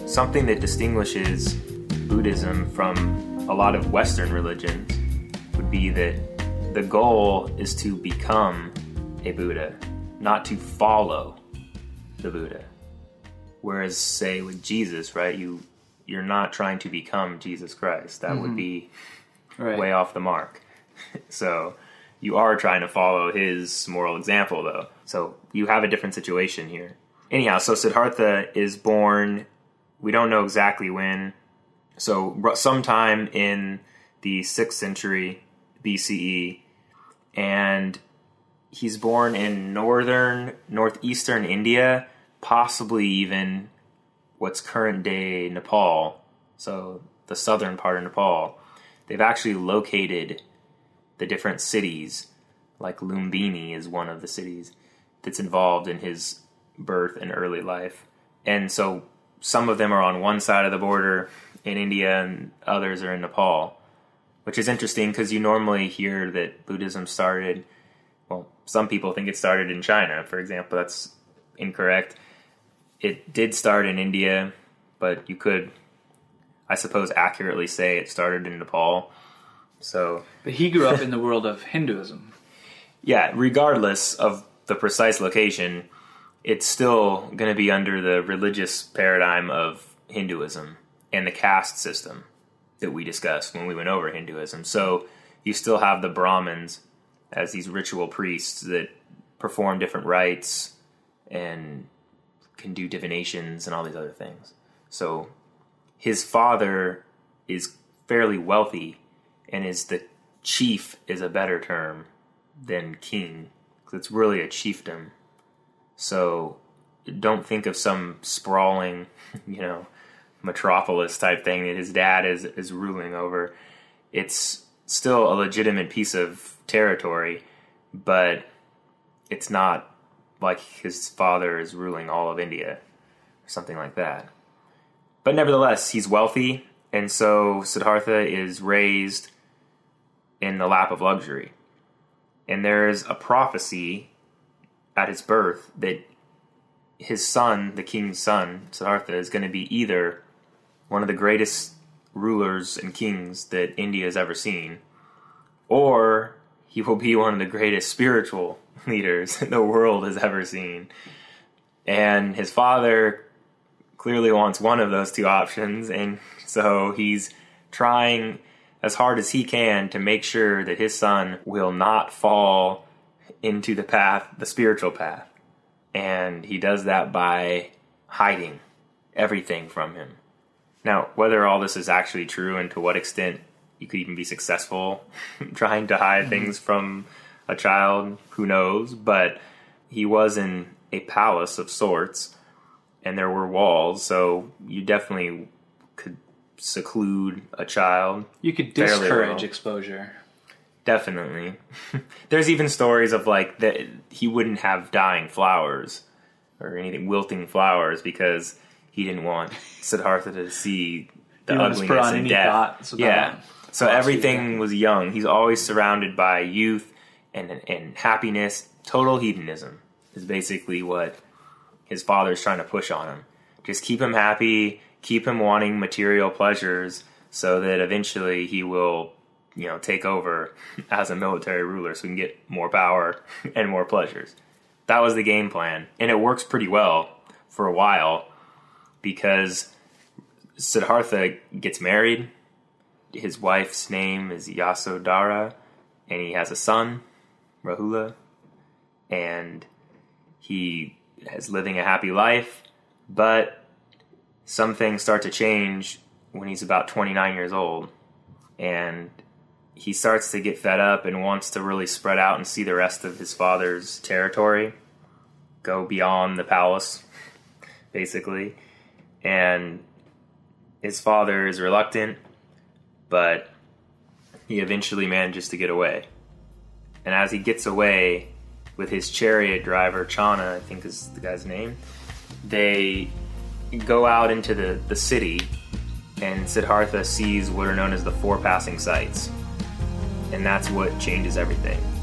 something that distinguishes Buddhism from a lot of Western religions would be that the goal is to become a Buddha, not to follow the Buddha. Whereas, say, with Jesus, right, you're not trying to become Jesus Christ. That would be way off the mark. So you are trying to follow his moral example, though. So you have a different situation here. Anyhow, so Siddhartha is born, we don't know exactly when, so sometime in the 6th century BCE, and he's born in northeastern India, possibly even what's current day Nepal, so the southern part of Nepal. They've actually located the different cities, like Lumbini is one of the cities that's involved in his birth and early life. And so some of them are on one side of the border in India and others are in Nepal, which is interesting because you normally hear that Buddhism started, well, some people think it started in China, for example. That's incorrect. It did start in India, but you could, I suppose, accurately say it started in Nepal. But he grew up in the world of Hinduism. Yeah, regardless of the precise location, it's still going to be under the religious paradigm of Hinduism and the caste system that we discussed when we went over Hinduism. So you still have the Brahmins as these ritual priests that perform different rites and can do divinations and all these other things. So his father is fairly wealthy and is the chief is a better term than king, because it's really a chiefdom. So don't think of some sprawling, metropolis type thing that his dad is ruling over. It's still a legitimate piece of territory, but it's not like his father is ruling all of India or something like that. But nevertheless, he's wealthy, and so Siddhartha is raised in the lap of luxury. And there's a prophecy at his birth that his son, the king's son, Siddhartha, is going to be either one of the greatest rulers and kings that India has ever seen, or he will be one of the greatest spiritual leaders the world has ever seen. And his father clearly wants one of those two options, and so he's trying as hard as he can to make sure that his son will not fall into the spiritual path. And he does that by hiding everything from him. Now, whether all this is actually true and to what extent you could even be successful trying to hide things from a child, who knows? But he was in a palace of sorts, and there were walls, so you definitely could seclude a child. You could discourage exposure. Definitely. There's even stories of that he wouldn't have dying flowers or anything, wilting flowers, because he didn't want Siddhartha to see the ugliness and death. Yeah. So everything was young. He's always surrounded by youth and happiness. Total hedonism is basically what his father's trying to push on him. Just keep him happy, keep him wanting material pleasures, so that eventually he will, take over as a military ruler so we can get more power and more pleasures. That was the game plan. And it works pretty well for a while, because Siddhartha gets married. His wife's name is Yasodhara, and he has a son, Rahula, and he is living a happy life, but some things start to change when he's about 29 years old, and he starts to get fed up and wants to really spread out and see the rest of his father's territory, go beyond the palace, basically. And his father is reluctant, but he eventually manages to get away. And as he gets away with his chariot driver, Chana, I think is the guy's name, they go out into the city, and Siddhartha sees what are known as the four passing sights. And that's what changes everything.